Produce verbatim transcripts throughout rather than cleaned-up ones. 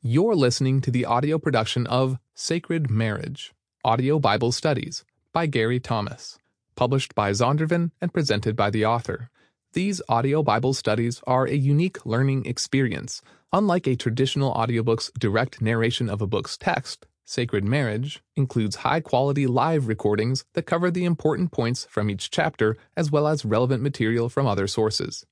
You're listening to the audio production of Sacred Marriage, Audio Bible Studies by Gary Thomas, published by Zondervan and presented by the author. These audio Bible studies are a unique learning experience. Unlike a traditional audiobook's direct narration of a book's text, Sacred Marriage includes high-quality live recordings that cover the important points from each chapter as well as relevant material from other sources.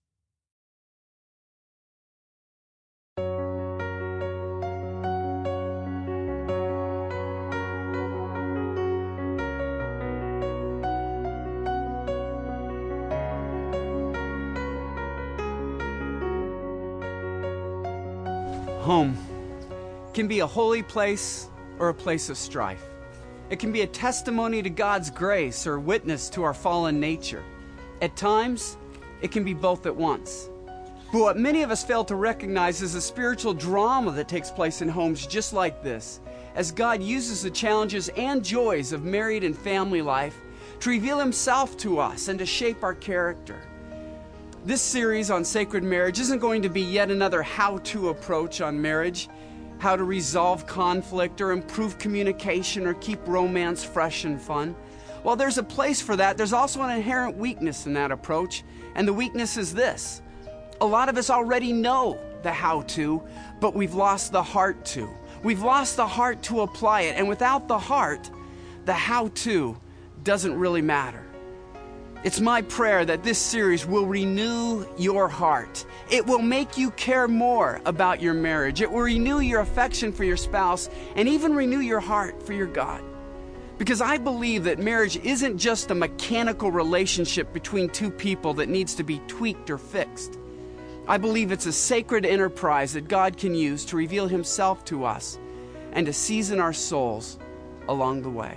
Home can be a holy place or a place of strife. It can be a testimony to God's grace or witness to our fallen nature. At times, it can be both at once. But what many of us fail to recognize is the spiritual drama that takes place in homes just like this, as God uses the challenges and joys of married and family life to reveal Himself to us and to shape our character. This series on sacred marriage isn't going to be yet another how-to approach on marriage, how to resolve conflict or improve communication or keep romance fresh and fun. While there's a place for that, there's also an inherent weakness in that approach, and the weakness is this. A lot of us already know the how-to, but we've lost the heart to. We've lost the heart to apply it, and without the heart, the how-to doesn't really matter. It's my prayer that this series will renew your heart. It will make you care more about your marriage. It will renew your affection for your spouse and even renew your heart for your God. Because I believe that marriage isn't just a mechanical relationship between two people that needs to be tweaked or fixed. I believe it's a sacred enterprise that God can use to reveal Himself to us and to season our souls along the way.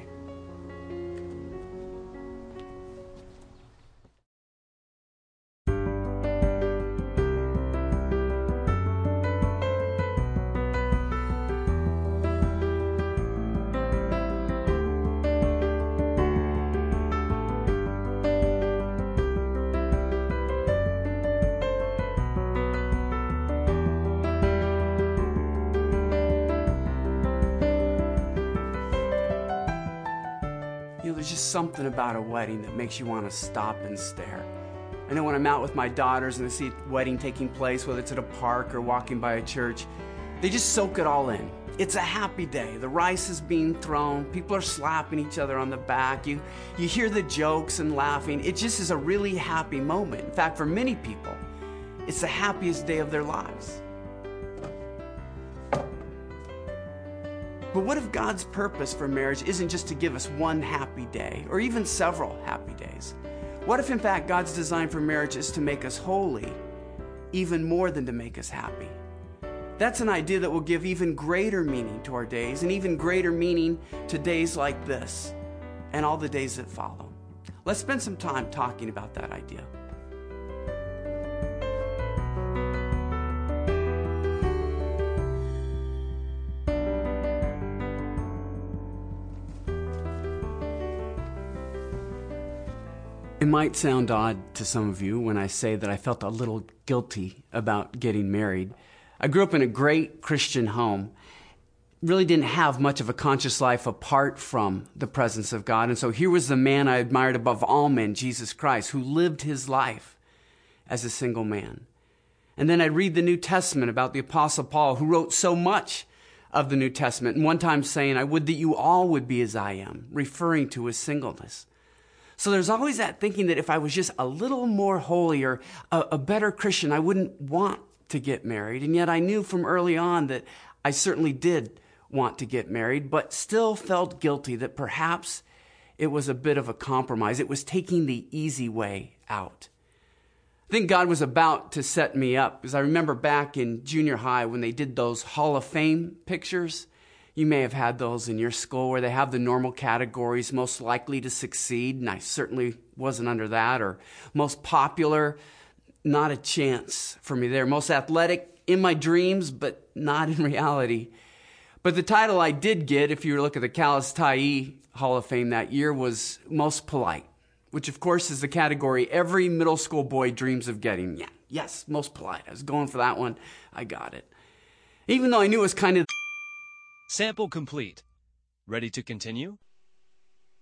You know, there's just something about a wedding that makes you want to stop and stare. I know when I'm out with my daughters and I see a wedding taking place, whether it's at a park or walking by a church, they just soak it all in. It's a happy day. The rice is being thrown. People are slapping each other on the back. You, you hear the jokes and laughing. It just is a really happy moment. In fact, for many people, it's the happiest day of their lives. But what if God's purpose for marriage isn't just to give us one happy day or even several happy days? What if in fact God's design for marriage is to make us holy even more than to make us happy? That's an idea that will give even greater meaning to our days and even greater meaning to days like this and all the days that follow. Let's spend some time talking about that idea. It might sound odd to some of you when I say that I felt a little guilty about getting married. I grew up in a great Christian home, really didn't have much of a conscious life apart from the presence of God. And so here was the man I admired above all men, Jesus Christ, who lived his life as a single man. And then I'd read the New Testament about the Apostle Paul, who wrote so much of the New Testament, and one time saying, "I would that you all would be as I am," referring to his singleness. So there's always that thinking that if I was just a little more holy or a, a better Christian, I wouldn't want to get married. And yet I knew from early on that I certainly did want to get married, but still felt guilty that perhaps it was a bit of a compromise. It was taking the easy way out. I think God was about to set me up, because I remember back in junior high when they did those Hall of Fame pictures. You may have had those in your school where they have the normal categories, most likely to succeed, and I certainly wasn't under that, or most popular, not a chance for me there. Most athletic, in my dreams, but not in reality. But the title I did get, if you look at the Kalas Tyee Hall of Fame that year, was most polite, which of course is the category every middle school boy dreams of getting. Yeah, yes, most polite. I was going for that one. I got it. Even though I knew it was kind of... Sample complete. Ready to continue?